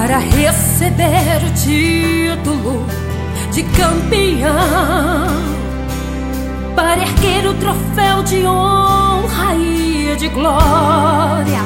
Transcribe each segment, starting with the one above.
para receber o título de campeão, para erguer o troféu de honra e de glória.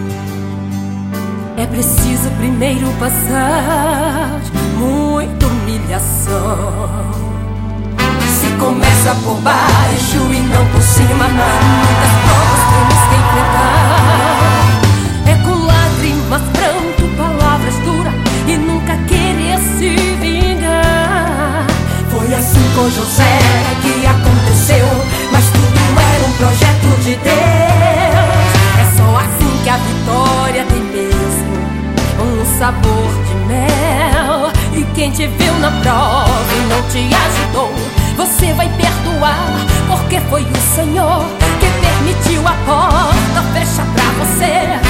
É preciso primeiro passar muita humilhação. Se começa por baixo e não por cima, muitas provas temos que enfrentar. É com lágrimas, pranto, palavras duras e nunca querer se vingar. Foi assim com José que aconteceu, mas tudo era um projeto de Deus. É só assim que a vitória tem mesmo um sabor de mel. E quem te viu na prova e não te ajudou, você vai perdoar, porque foi o Senhor que permitiu a porta fechar pra você.